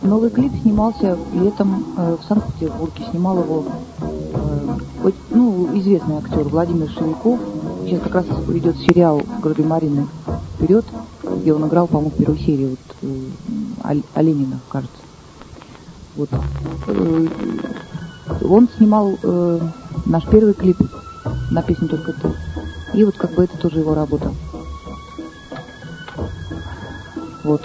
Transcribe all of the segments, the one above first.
Новый клип снимался летом в Санкт-Петербурге. Снимал его известный актер Владимир Шевиков. Сейчас как раз идет сериал «Гардемарины вперед», где он играл, по-моему, в первой серии Оленина, кажется. Вот. Он снимал наш первый клип на песню «Только ты». И вот как бы это тоже его работа. Вот.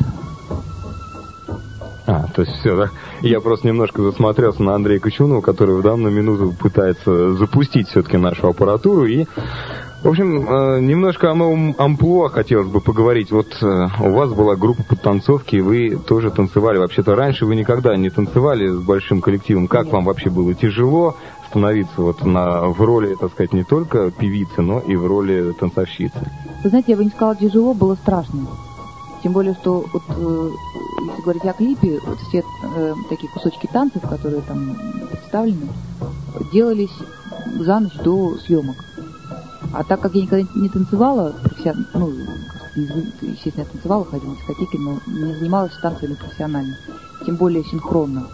То есть все, да? Я просто немножко засмотрелся на Андрея Кочунова, который в данную минуту пытается запустить все-таки нашу аппаратуру. И, в общем, немножко о новом амплуа хотелось бы поговорить. Вот у вас была группа подтанцовки, и вы тоже танцевали. Вообще-то раньше вы никогда не танцевали с большим коллективом. Как вам вообще было тяжело становиться в роли, так сказать, не только певицы, но и в роли танцовщицы? Вы знаете, я бы не сказала тяжело, было страшно. Тем более, что вот, если говорить о клипе, вот все такие кусочки танцев, которые там представлены, делались за ночь до съемок. А так как я никогда не танцевала, естественно, я танцевала, ходила на дискотеки, но не занималась танцами профессионально, тем более синхронно,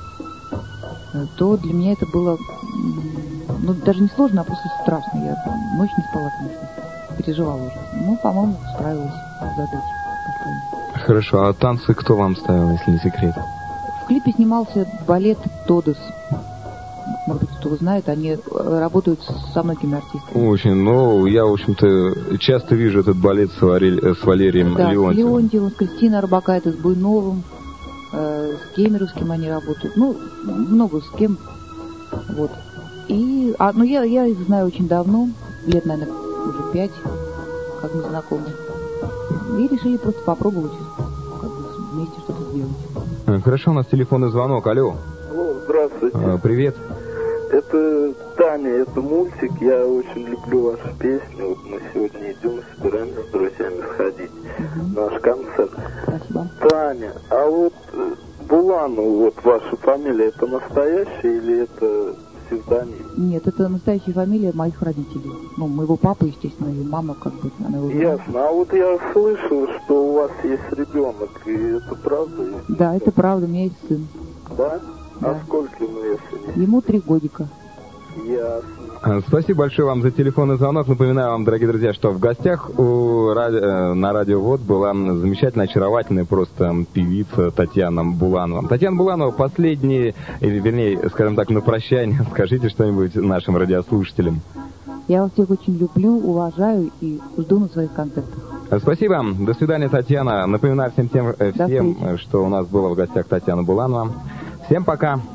то для меня это было, даже не сложно, а просто страшно. Я ночь не спала, конечно, переживала уже. По-моему, справилась с задачей. Хорошо, а танцы кто вам ставил, если не секрет? В клипе снимался балет «Тодос». Может быть, кто знает, они работают со многими артистами. Очень, я, в общем-то, часто вижу этот балет с Валерием Леонтьевым. С Леонтьевым, с Кристиной Арбакайте, с Буйновым, с Кемеровским они работают. Много с кем. Вот. И, я их знаю очень давно, лет, наверное, уже 5, как мы знакомы. И решили просто попробовать, вместе что-то сделать. Хорошо, у нас телефонный звонок. Алло. Алло, здравствуйте. Привет. Это Таня, это мультик. Я очень люблю вашу песню. Вот мы сегодня идем, собираемся с друзьями сходить на наш концерт. Спасибо. Таня, а вот Буланова, ваша фамилия, это настоящая или это псевдоним? Нет, это настоящая фамилия моих родителей. Моего папы, естественно, и мама, она его знала. Ясно. А вот я слышал, что у вас есть ребенок, и это правда? Да, это правда, у меня есть сын. Да? Да. А сколько ему, если не... Ему 3 годика. Ясно. Спасибо большое вам за телефонный звонок. Напоминаю вам, дорогие друзья, что в гостях на радио ВОС была замечательная, очаровательная просто певица Татьяна Буланова. Татьяна Буланова, последние, скажем так, на прощание, скажите что-нибудь нашим радиослушателям. Я вас всех очень люблю, уважаю и жду на своих концертах. Спасибо. До свидания, Татьяна. Напоминаю всем, что у нас была в гостях Татьяна Буланова. Всем пока.